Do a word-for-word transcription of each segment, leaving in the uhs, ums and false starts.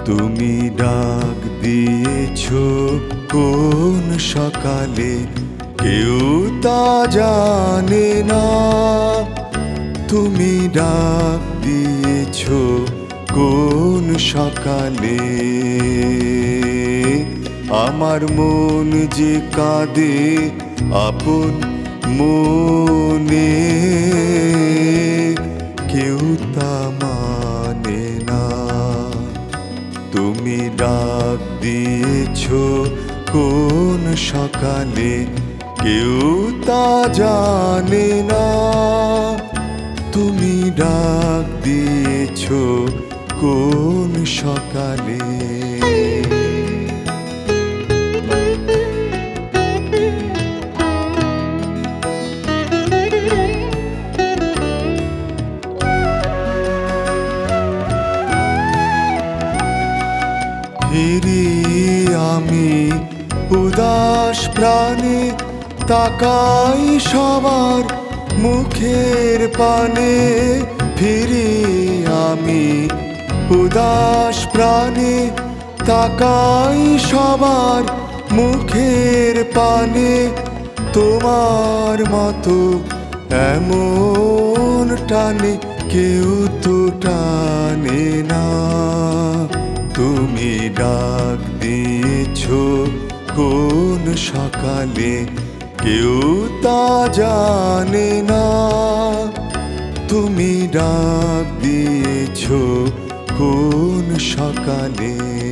তুমি ডাক দিয়েছ কোন সকালে, কেউ তা জানে না। তুমি ডাক দিয়েছ কোন সকালে, আমার মন যে কাঁদে আপন মনে, কেউ তা মানে না। তুমি ডাক দিয়েছ কোন সকালে, কেউ তা জানে না। তুমি ডাক দিয়েছ কোন সকালে। ফিরি আমি উদাস প্রাণে, তাকাই সবার মুখের পানে। ফিরি আমি উদাস প্রাণে, তাকাই সবার মুখের পানে। তোমার মতো এমন টানে কেউ তো টানে না। তুমি ডাক দিয়েছ কোন সকালে, কেউ তা জানে না। তুমি ডাক দিয়েছ কোন সকালে।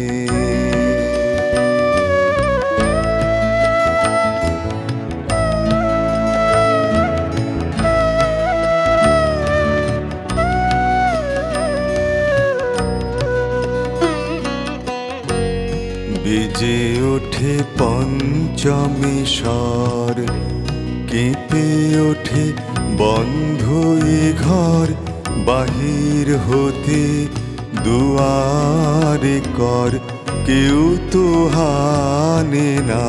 বেজে ওঠে পঞ্চমী স্বর, কেঁপে ওঠে বন্ধ এ ঘর। বাহির হতে দুয়ারে কর, কেউ তো হানে না।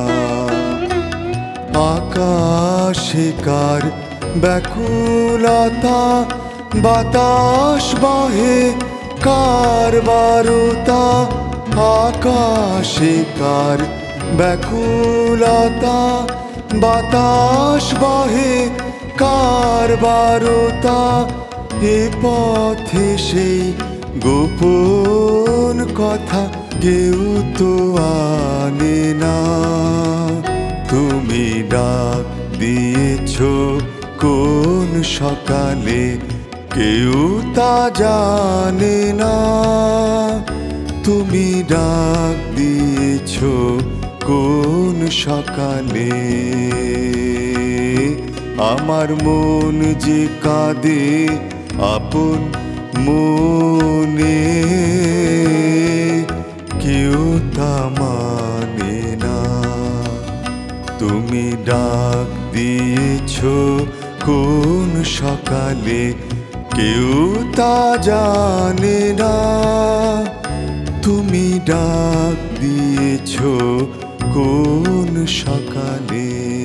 আকাশে কার ব্যাকুলতা, বাতাস বহে কার বারতা। আকাশে কার ব্যাকুলতা, বাতাস বহে কার বারতা। এ পথে সেই গোপন কথা কেউ তো আনে না। তুমি ডাক দিয়েছ কোন সকালে, কেউ তা জানে না। তুমি ডাক দিয়েছ কোন সকালে, আমার মন যে কাঁদে আপন মনে, কেউ তা মানে না। তুমি ডাক দিয়েছ কোন সকালে, কেউ তা জানে না। তুমি ডাক দিয়েছ কোন সকালে।